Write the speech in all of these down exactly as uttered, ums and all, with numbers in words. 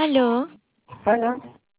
Aló. Hola.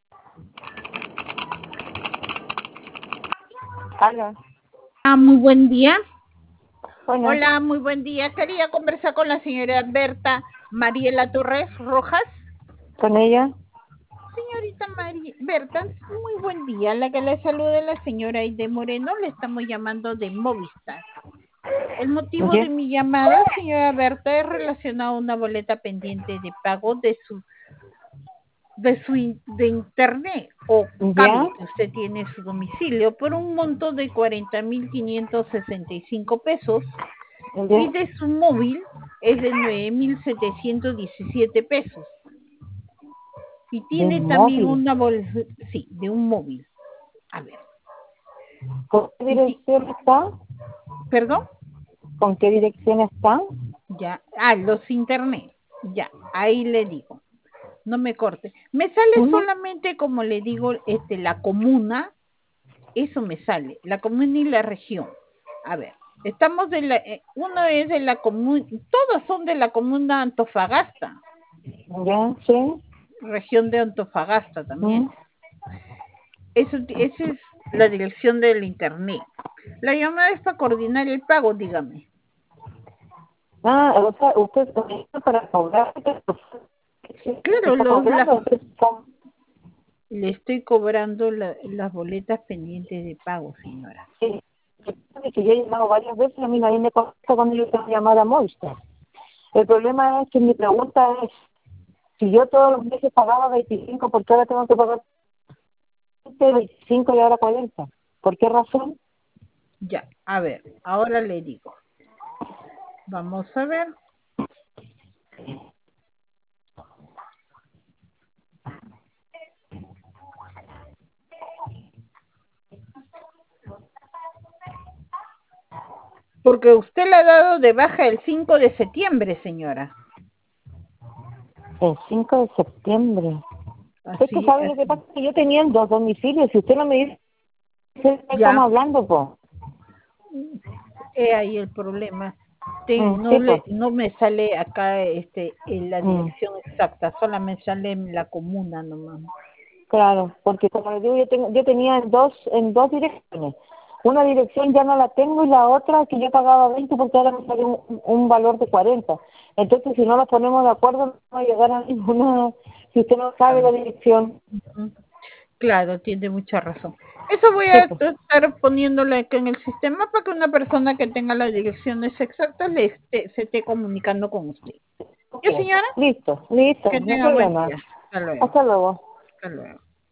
Hola. Ah, muy buen día. Hola. Hola, muy buen día. Quería conversar con la señora Berta Mariela Torres Rojas. ¿Con ella? Señorita Mari Berta, muy buen día. La que le saluda es la señora Aide Moreno. Le estamos llamando de Movistar. El motivo ¿Ya? de mi llamada, señora Berta, es relacionado a una boleta pendiente de pago de su de su in- de internet o ¿Ya? cable que usted tiene en su domicilio por un monto de cuarenta mil quinientos sesenta y cinco pesos ¿Ya? y de su móvil es de nueve mil setecientos diecisiete pesos. Y ¿De tiene un también móvil? una bolsa, sí, de un móvil. A ver, ¿Con qué y ti- dirección está? ¿perdón? ¿Con qué dirección está? Ya, ah, los internet. Ya, ahí le digo. No me corte. Me sale Ujú. solamente, como le digo, este, la comuna. Eso me sale, la comuna y la región. A ver, estamos de la, eh, uno es de la comuna, todos son de la comuna Antofagasta, ¿Ya? ¿Sí? región de Antofagasta también. Ujú. Eso, esa es la dirección del internet. La llamada es para coordinar el pago, dígame. Ah, o sea, usted está para cobrar. Claro, ¿Está los, las, cobrando? Usted está- le estoy cobrando la- las boletas pendientes de pago, señora. Sí. Que yo he llamado varias veces y a mí nadie me contesta cuando yo tengo llamada a Movistar. El problema es que mi pregunta es, si yo todos los meses pagaba veinticinco, ¿por qué ahora tengo que pagar veinticinco y ahora cuarenta? ¿Por qué razón? Ya, a ver, ahora le digo. Vamos a ver. Porque usted le ha dado de baja el cinco de septiembre, señora. El cinco de septiembre. Es que Así, sabe lo que así. pasa, que yo tenía dos domicilios, si usted no me dice de qué Ya, estamos hablando, pues. he ahí el problema. Te- Mm, no sí, pues. le, no me sale acá este en la Mm, dirección exacta, solamente sale en la comuna nomás. claro, porque como le digo, yo, tengo, yo tenía en dos, en dos direcciones. Una dirección ya no la tengo y la otra que yo pagaba veinte porque ahora me salió un, un valor de cuarenta. Entonces, si no nos ponemos de acuerdo, no va a llegar a ninguna, si usted no sabe la Claro, dirección. ujú. Claro, tiene mucha razón. Eso voy Sí, a pues. estar poniéndole acá en el sistema para que una persona que tenga las direcciones exactas le esté, se esté comunicando con usted. Ok. ¿Ya, señora? Listo, listo, Que no hay tenga buen problema. día. Hasta luego. Hasta luego. Hasta luego.